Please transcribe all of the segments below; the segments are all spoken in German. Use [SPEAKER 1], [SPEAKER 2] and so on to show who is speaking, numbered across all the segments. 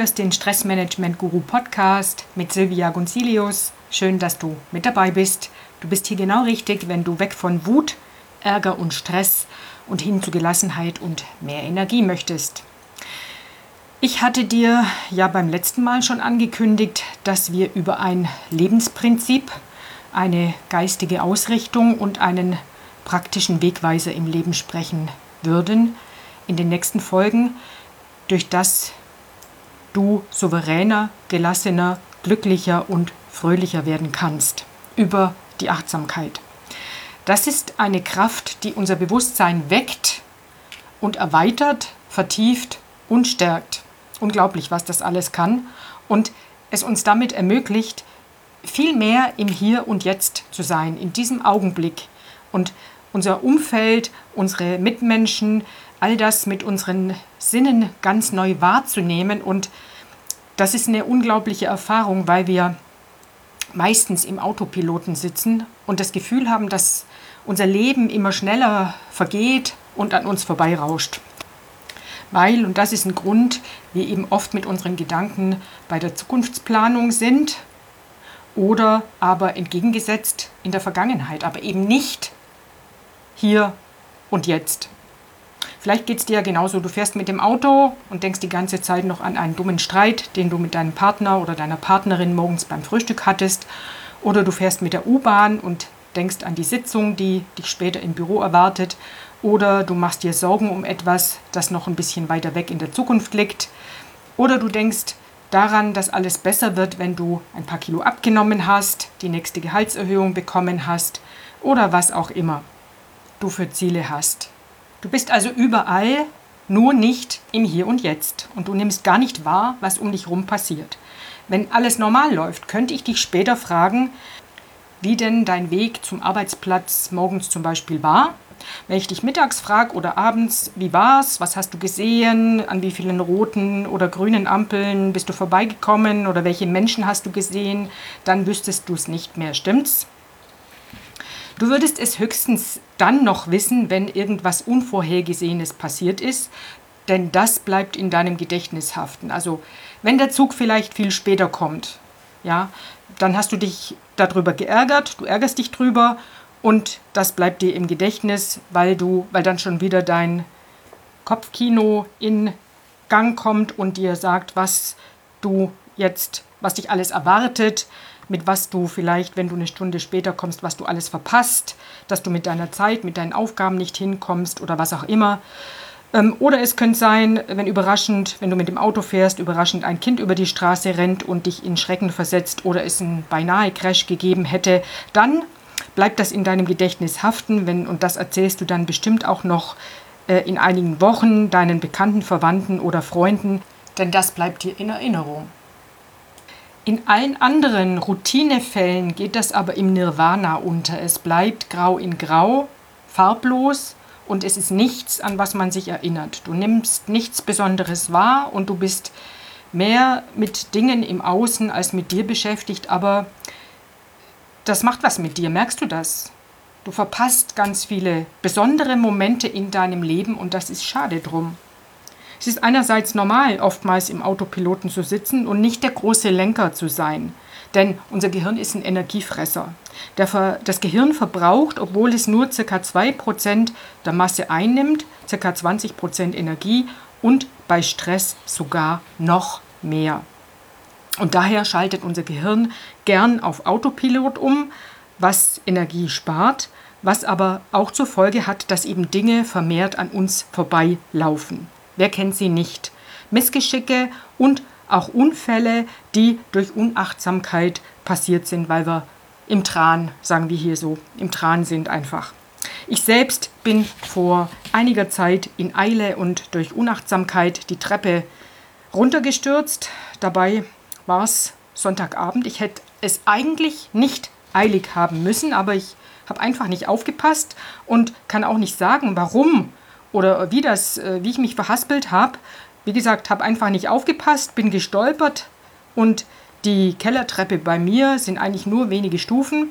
[SPEAKER 1] hörst den Stressmanagement-Guru Podcast mit Silvia Gunzilius. Schön, dass du mit dabei bist. Du bist hier genau richtig, wenn du weg von Wut, Ärger und Stress und hin zu Gelassenheit und mehr Energie möchtest. Ich hatte dir ja beim letzten Mal schon angekündigt, dass wir über ein Lebensprinzip, eine geistige Ausrichtung und einen praktischen Wegweiser im Leben sprechen würden in den nächsten Folgen, durch das du souveräner, gelassener, glücklicher und fröhlicher werden kannst über die Achtsamkeit. Das ist eine Kraft, die unser Bewusstsein weckt und erweitert, vertieft und stärkt. Unglaublich, was das alles kann und es uns damit ermöglicht, viel mehr im Hier und Jetzt zu sein, in diesem Augenblick und unser Umfeld, unsere Mitmenschen, all das mit unseren Sinnen ganz neu wahrzunehmen. Und das ist eine unglaubliche Erfahrung, weil wir meistens im Autopiloten sitzen und das Gefühl haben, dass unser Leben immer schneller vergeht und an uns vorbeirauscht. Weil, und das ist ein Grund, wir eben oft mit unseren Gedanken bei der Zukunftsplanung sind oder aber entgegengesetzt in der Vergangenheit, aber eben nicht hier und jetzt. Vielleicht geht es dir ja genauso, du fährst mit dem Auto und denkst die ganze Zeit noch an einen dummen Streit, den du mit deinem Partner oder deiner Partnerin morgens beim Frühstück hattest. Oder du fährst mit der U-Bahn und denkst an die Sitzung, die dich später im Büro erwartet. Oder du machst dir Sorgen um etwas, das noch ein bisschen weiter weg in der Zukunft liegt. Oder du denkst daran, dass alles besser wird, wenn du ein paar Kilo abgenommen hast, die nächste Gehaltserhöhung bekommen hast oder was auch immer du für Ziele hast. Du bist also überall, nur nicht im Hier und Jetzt. Und du nimmst gar nicht wahr, was um dich herum passiert. Wenn alles normal läuft, könnte ich dich später fragen, wie denn dein Weg zum Arbeitsplatz morgens zum Beispiel war. Wenn ich dich mittags frage oder abends, wie war's, was hast du gesehen, an wie vielen roten oder grünen Ampeln bist du vorbeigekommen oder welche Menschen hast du gesehen, dann wüsstest du es nicht mehr, stimmt's? Du würdest es höchstens dann noch wissen, wenn irgendwas Unvorhergesehenes passiert ist, denn das bleibt in deinem Gedächtnis haften. Also wenn der Zug vielleicht viel später kommt, ja, dann hast du dich darüber geärgert, du ärgerst dich drüber und das bleibt dir im Gedächtnis, weil dann schon wieder dein Kopfkino in Gang kommt und dir sagt, was dich alles erwartet, mit was du vielleicht, wenn du eine Stunde später kommst, was du alles verpasst, dass du mit deiner Zeit, mit deinen Aufgaben nicht hinkommst oder was auch immer. Oder es könnte sein, wenn du mit dem Auto fährst, überraschend ein Kind über die Straße rennt und dich in Schrecken versetzt oder es einen beinahe Crash gegeben hätte, dann bleibt das in deinem Gedächtnis haften, und das erzählst du dann bestimmt auch noch in einigen Wochen deinen Bekannten, Verwandten oder Freunden, denn das bleibt dir in Erinnerung. In allen anderen Routinefällen geht das aber im Nirvana unter. Es bleibt grau in grau, farblos und es ist nichts, an was man sich erinnert. Du nimmst nichts Besonderes wahr und du bist mehr mit Dingen im Außen als mit dir beschäftigt, aber das macht was mit dir, merkst du das? Du verpasst ganz viele besondere Momente in deinem Leben und das ist schade drum. Es ist einerseits normal, oftmals im Autopiloten zu sitzen und nicht der große Lenker zu sein, denn unser Gehirn ist ein Energiefresser. Das Gehirn verbraucht, obwohl es nur ca. 2% der Masse einnimmt, ca. 20% Energie und bei Stress sogar noch mehr. Und daher schaltet unser Gehirn gern auf Autopilot um, was Energie spart, was aber auch zur Folge hat, dass eben Dinge vermehrt an uns vorbeilaufen. Wer kennt sie nicht? Missgeschicke und auch Unfälle, die durch Unachtsamkeit passiert sind, weil wir im Tran, sagen wir hier so, im Tran sind einfach. Ich selbst bin vor einiger Zeit in Eile und durch Unachtsamkeit die Treppe runtergestürzt. Dabei war es Sonntagabend. Ich hätte es eigentlich nicht eilig haben müssen, aber ich habe einfach nicht aufgepasst und kann auch nicht sagen, warum oder wie ich mich verhaspelt habe. Wie gesagt, habe einfach nicht aufgepasst, bin gestolpert und die Kellertreppe bei mir sind eigentlich nur wenige Stufen.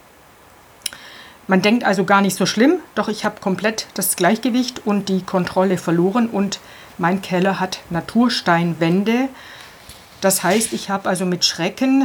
[SPEAKER 1] Man denkt also gar nicht so schlimm, doch ich habe komplett das Gleichgewicht und die Kontrolle verloren und mein Keller hat Natursteinwände. Das heißt, ich habe also mit Schrecken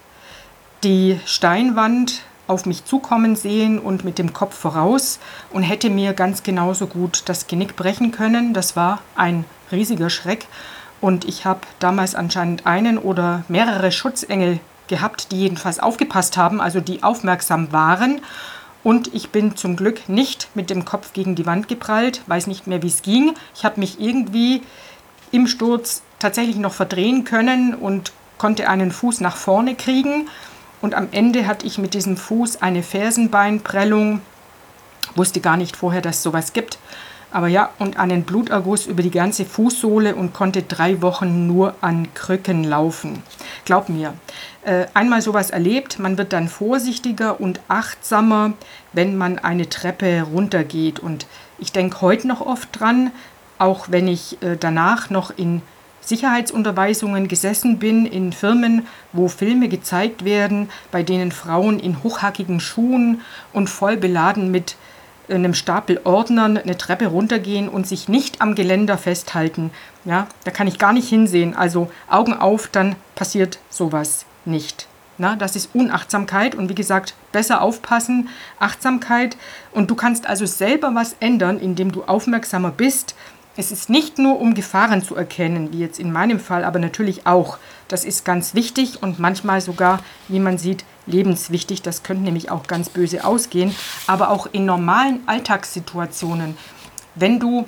[SPEAKER 1] die Steinwand auf mich zukommen sehen und mit dem Kopf voraus und hätte mir ganz genauso gut das Genick brechen können. Das war ein riesiger Schreck und ich habe damals anscheinend einen oder mehrere Schutzengel gehabt, die jedenfalls aufgepasst haben, also die aufmerksam waren. Und ich bin zum Glück nicht mit dem Kopf gegen die Wand geprallt, weiß nicht mehr, wie es ging. Ich habe mich irgendwie im Sturz tatsächlich noch verdrehen können und konnte einen Fuß nach vorne kriegen. Und am Ende hatte ich mit diesem Fuß eine Fersenbeinprellung, wusste gar nicht vorher, dass es sowas gibt. Aber ja, und einen Bluterguss über die ganze Fußsohle und konnte 3 Wochen nur an Krücken laufen. Glaub mir, einmal sowas erlebt, man wird dann vorsichtiger und achtsamer, wenn man eine Treppe runtergeht. Und ich denke heute noch oft dran, auch wenn ich danach noch in Sicherheitsunterweisungen gesessen bin, in Firmen, wo Filme gezeigt werden, bei denen Frauen in hochhackigen Schuhen und voll beladen mit einem Stapel Ordnern eine Treppe runtergehen und sich nicht am Geländer festhalten. Ja, da kann ich gar nicht hinsehen. Also Augen auf, dann passiert sowas nicht. Na, das ist Unachtsamkeit und wie gesagt, besser aufpassen, Achtsamkeit. Und du kannst also selber was ändern, indem du aufmerksamer bist. Es ist nicht nur, um Gefahren zu erkennen, wie jetzt in meinem Fall, aber natürlich auch. Das ist ganz wichtig und manchmal sogar, wie man sieht, lebenswichtig. Das könnte nämlich auch ganz böse ausgehen. Aber auch in normalen Alltagssituationen, wenn du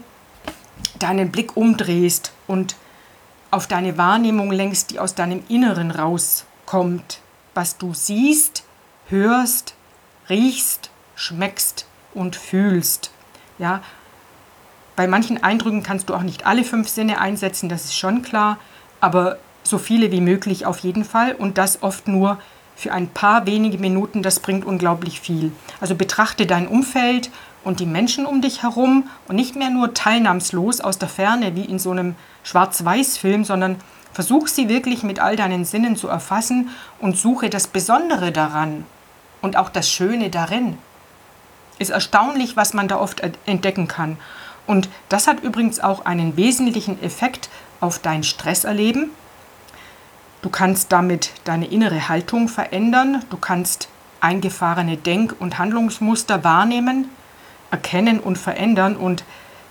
[SPEAKER 1] deinen Blick umdrehst und auf deine Wahrnehmung lenkst, die aus deinem Inneren rauskommt, was du siehst, hörst, riechst, schmeckst und fühlst. Ja, bei manchen Eindrücken kannst du auch nicht alle 5 Sinne einsetzen, das ist schon klar, aber so viele wie möglich auf jeden Fall und das oft nur für ein paar wenige Minuten, das bringt unglaublich viel. Also betrachte dein Umfeld und die Menschen um dich herum und nicht mehr nur teilnahmslos aus der Ferne wie in so einem Schwarz-Weiß-Film, sondern versuch sie wirklich mit all deinen Sinnen zu erfassen und suche das Besondere daran und auch das Schöne darin. Ist erstaunlich, was man da oft entdecken kann. Und das hat übrigens auch einen wesentlichen Effekt auf dein Stresserleben. Du kannst damit deine innere Haltung verändern. Du kannst eingefahrene Denk- und Handlungsmuster wahrnehmen, erkennen und verändern und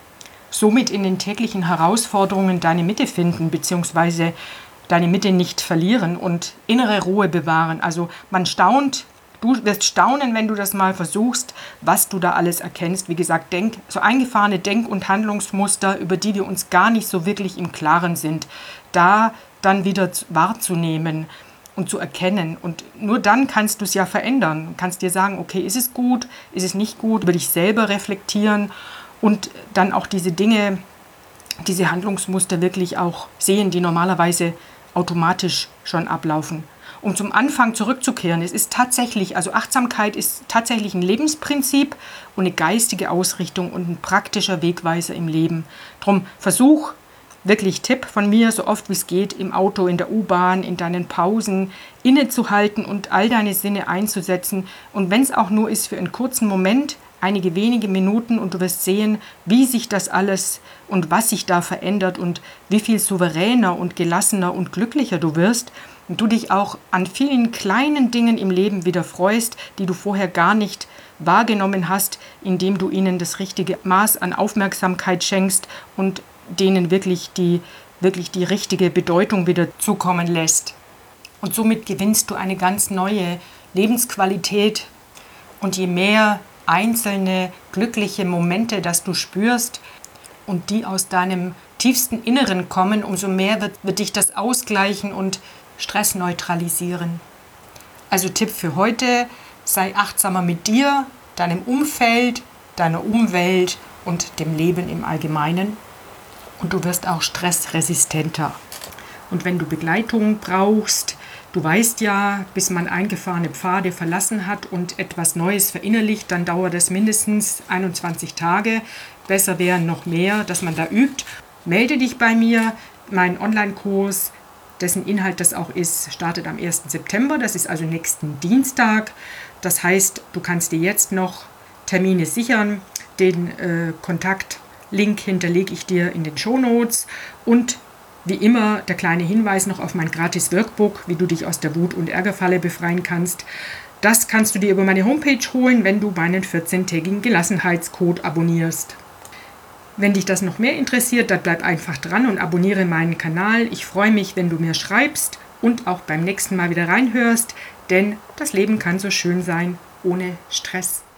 [SPEAKER 1] somit in den täglichen Herausforderungen deine Mitte finden bzw. deine Mitte nicht verlieren und innere Ruhe bewahren. Also man staunt. Du wirst staunen, wenn du das mal versuchst, was du da alles erkennst. Wie gesagt, so eingefahrene Denk- und Handlungsmuster, über die wir uns gar nicht so wirklich im Klaren sind, da dann wieder wahrzunehmen und zu erkennen. Und nur dann kannst du es ja verändern. Du kannst dir sagen, okay, ist es gut, ist es nicht gut, über dich selber reflektieren und dann auch diese Dinge, diese Handlungsmuster wirklich auch sehen, die normalerweise automatisch schon ablaufen. Um zum Anfang zurückzukehren, es ist tatsächlich, also Achtsamkeit ist tatsächlich ein Lebensprinzip und eine geistige Ausrichtung und ein praktischer Wegweiser im Leben. Drum versuch, wirklich Tipp von mir, so oft wie es geht, im Auto, in der U-Bahn, in deinen Pausen innezuhalten und all deine Sinne einzusetzen. Und wenn es auch nur ist für einen kurzen Moment, einige wenige Minuten und du wirst sehen, wie sich das alles und was sich da verändert und wie viel souveräner und gelassener und glücklicher du wirst. Und du dich auch an vielen kleinen Dingen im Leben wieder freust, die du vorher gar nicht wahrgenommen hast, indem du ihnen das richtige Maß an Aufmerksamkeit schenkst und denen wirklich die richtige Bedeutung wieder zukommen lässt. Und somit gewinnst du eine ganz neue Lebensqualität. Und je mehr einzelne glückliche Momente, dass du spürst und die aus deinem tiefsten Inneren kommen, umso mehr wird dich das ausgleichen und Stress neutralisieren. Also Tipp für heute, sei achtsamer mit dir, deinem Umfeld, deiner Umwelt und dem Leben im Allgemeinen und du wirst auch stressresistenter. Und wenn du Begleitung brauchst, du weißt ja, bis man eingefahrene Pfade verlassen hat und etwas Neues verinnerlicht, dann dauert es mindestens 21 Tage. Besser wären noch mehr, dass man da übt. Melde dich bei mir, mein Online-Kurs, dessen Inhalt das auch ist, startet am 1. September, das ist also nächsten Dienstag. Das heißt, du kannst dir jetzt noch Termine sichern. Den Kontaktlink hinterlege ich dir in den Shownotes und Wie immer der kleine Hinweis noch auf mein gratis Workbook, wie du dich aus der Wut- und Ärgerfalle befreien kannst. Das kannst du dir über meine Homepage holen, wenn du meinen 14-tägigen Gelassenheitscode abonnierst. Wenn dich das noch mehr interessiert, dann bleib einfach dran und abonniere meinen Kanal. Ich freue mich, wenn du mir schreibst und auch beim nächsten Mal wieder reinhörst, denn das Leben kann so schön sein ohne Stress.